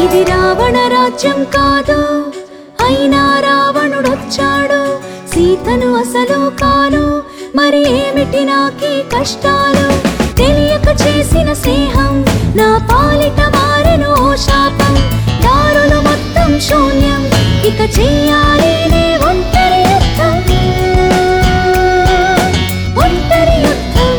ఇది రావణ రాజ్యం కాదు, అయినా రావణుడొచ్చాడు. సీతను అసలు కాను, మరి ఏమిటి నాకీ కష్టాలు? తెలియక చేసిన స్నేహం నా పాలిట మారెను ఓ శాపం. దారులు మొత్తం శూన్యం, ఇక చెయ్యాలి నే ఒంటరి యుద్ధం. ఒంటరి యుద్ధం.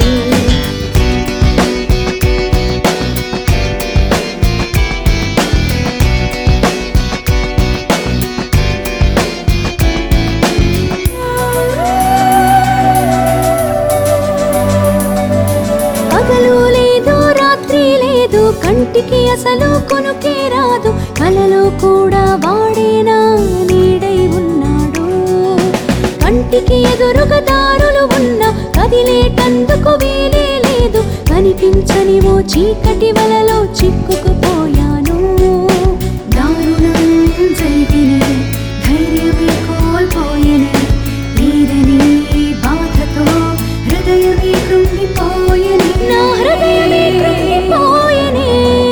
పగలు లేదు, రాత్రి లేదు, కంటికి అసలు కొనుకే రాదు. కలలో కూడా వాడేనా నీడై ఉన్నాడు. కంటికి ఎదురుగా దారులు ఉన్నా కదిలేటందుకు వీలే లేదు. కనిపించని ఓ చీకటి వలలో చిక్కుకుపోయాను. దారుణం జరిగినే ధైర్యమే కోల్పోయెనే. నీరని బాధతో హృదయమే కృంగిపోయెనే. నా హృదయమే కృంగిపోయెనే.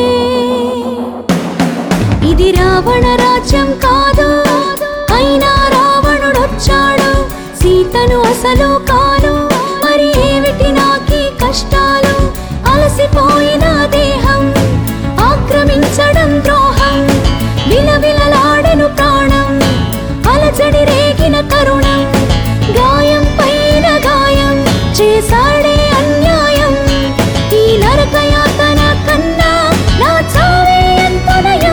ఇది రావణ రాజ్యం కాదు, అయినా రావణుడొచ్చాడు. సీతను అసలు కాను, మరి ఏమిటి నాకీ కష్టాలు? అలసిపోయిన దేహం ఆక్రమించడం ద్రోహం. విలవిలలాడెను ప్రాణం, అలజడి రేగిన కరుణం. గాయం పైన గాయం చేశాడే అన్యాయం. ఈ నరకయాతన కన్నా నా చావే ఎంతో నయం.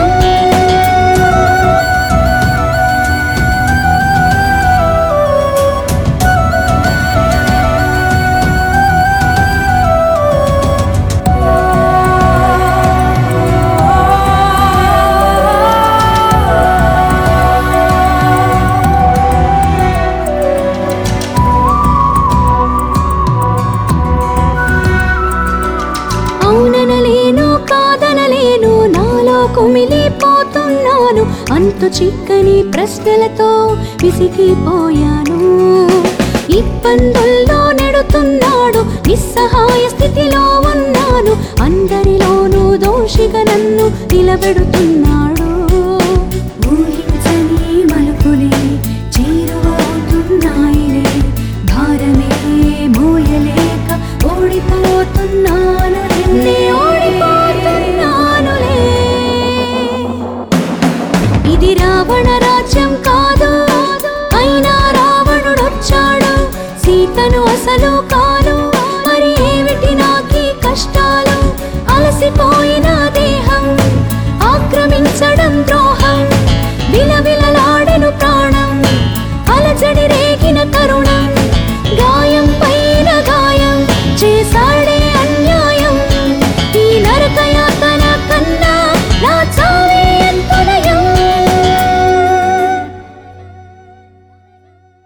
అవుననలేను, కాదనలేను, నాలో కుమిలిపోతున్నాను. అంతు చిక్కని ప్రశ్నలతో విసిగిపోయాను. ఇబ్బందుల్లో నెడుతున్నాడు, నిస్సహాయ స్థితిలో ఉన్నాను. అందరిలోనూ దోషిగా నన్ను నిలబెడుతున్నాడు.